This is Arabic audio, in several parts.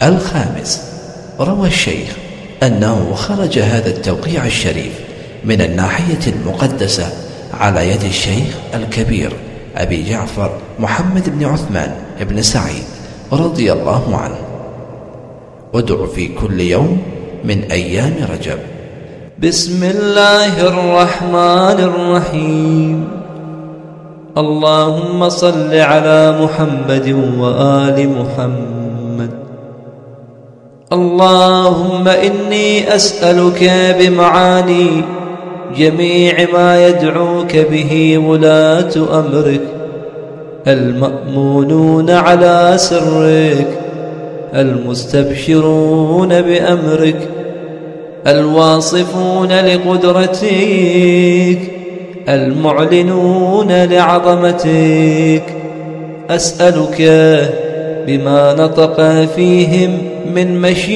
الخامس، روى الشيخ أنه خرج هذا التوقيع الشريف من الناحية المقدسة على يد الشيخ الكبير أبي جعفر محمد بن عثمان بن سعيد رضي الله عنه. ادع في كل يوم من أيام رجب. بسم الله الرحمن الرحيم. اللهم صل على محمد وآل محمد. اللهم إني أسألك بمعاني جميع ما يدعوك به ولاة أمرك المأمونون على سرك المستبشرون بأمرك الواصفون لقدرتك المعلنون لعظمتك. أسألك بما نطق فيهم من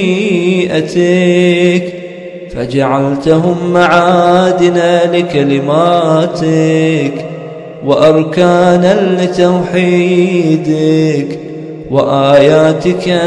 مشيئتك فجعلتهم معادن لكلماتك وأركانا لتوحيدك وآياتك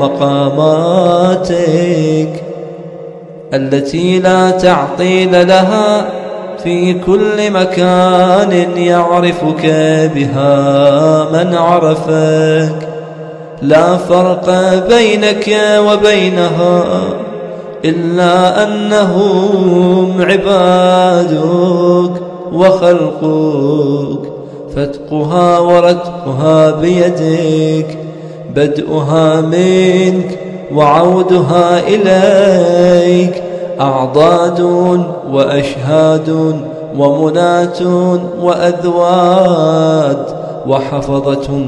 ومقاماتك التي لا تعطيل لها في كل مكان يعرفك بها من عرفك، لا فرق بينك وبينها إلا أنهم عبادك وخلقك، فتقها ورتقها بيدك، بدءها منك وعودها إليك، أعضاد وأشهاد ومنات وأذواد وحفظة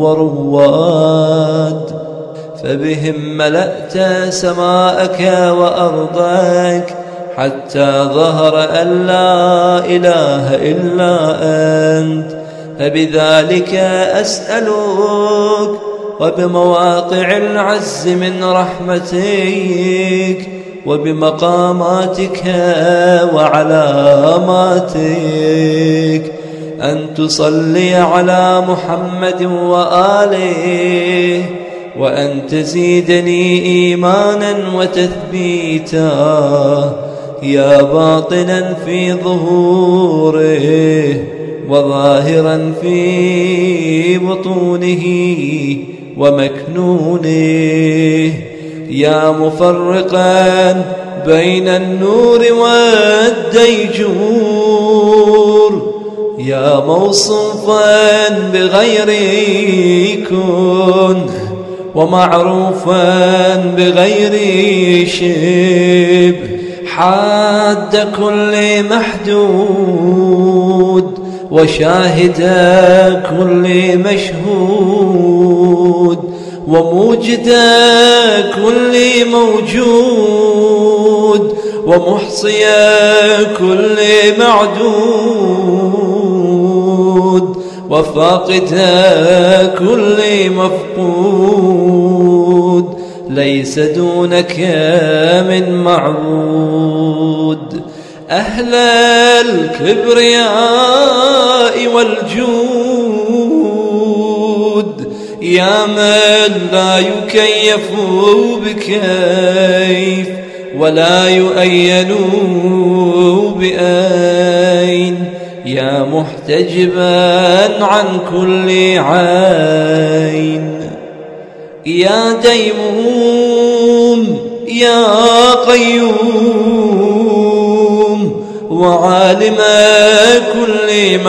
ورواد، فبهم ملأت سماءك وأرضك حتى ظهر أن لا إله إلا أنت. فبذلك أسألك وبمواقع العز من رحمتك وبمقاماتك وعلاماتك أن تصلي على محمد وآله، وأن تزيدني إيمانا وتثبيتا يا باطنا في ظهوره وظاهرا في بطونه ومكنونه، يا مفرقا بين النور والديجور، يا موصوفا بغير كن ومعروفا بغير شبه، حاد كل محدود وشاهد كل مشهود وموجد كل موجود ومحصي كل معدود وفاقد كل مفقود، ليس دونك من معبود. أهل الكبرياء والجود يا من لا يكيف بكيف ولا يؤين بأين، يا محتجبا عن كل عين، يا ديموم يا قيوم وعالم كل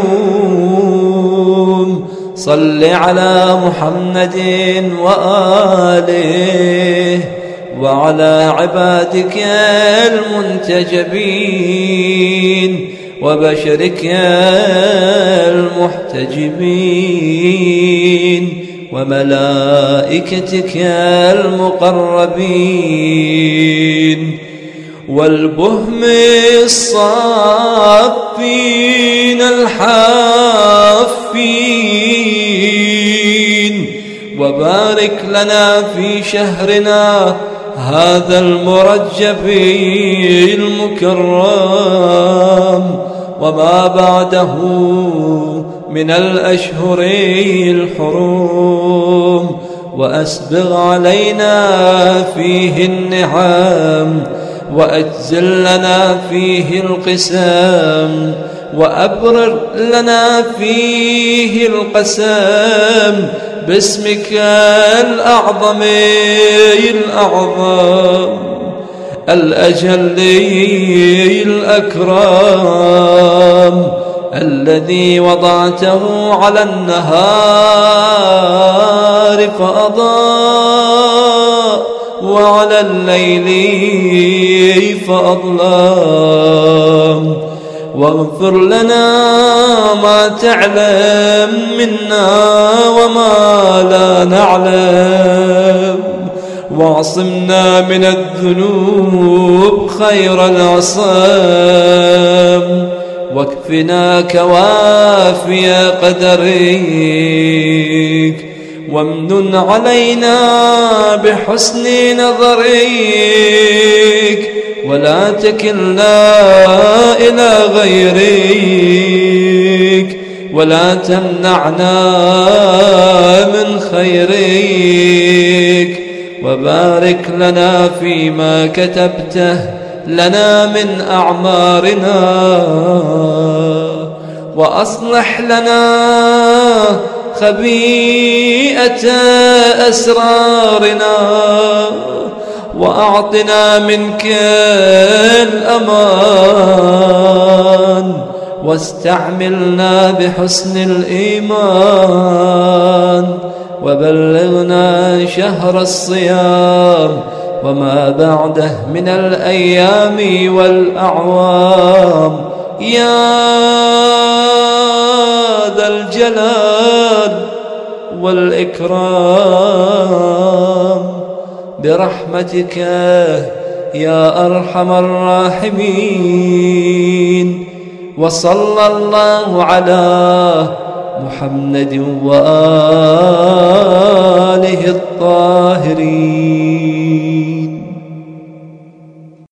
معلوم، صل على محمد وآله وعلى عبادك المنتجبين وبشرك المحتجبين وملائكتك المقربين والبهم الصافين الحافين، وبارك لنا في شهرنا هذا المرجب المكرم وما بعده من الأشهر الحرم، وأسبغ علينا فيه النعم، وأجزل لنا فيه القسام، وأبرر لنا فيه القسام، باسمك الأعظم الأعظم الأجل الأكرم، الذي وضعته على النهار فأضاء، وعلى الليل فأظلم. واغفر لنا ما تعلم منا وما لا نعلم، واعصمنا من الذنوب خير العصام، واكفنا كوافي قدرك، وامنن علينا بحسن نظرك، ولا تكلنا إلى غيرك، ولا تمنعنا من خيرك، وبارك لنا فيما كتبته لنا من أعمارنا، وأصلح لنا خبيئة أسرارنا، وأعطنا منك الأمان، واستعملنا بحسن الإيمان، وبلغنا شهر الصيام وما بعده من الأيام والأعوام، يا ذا الجلال والإكرام، برحمتك يا أرحم الراحمين. وصلى الله على محمد وآله الطاهرين.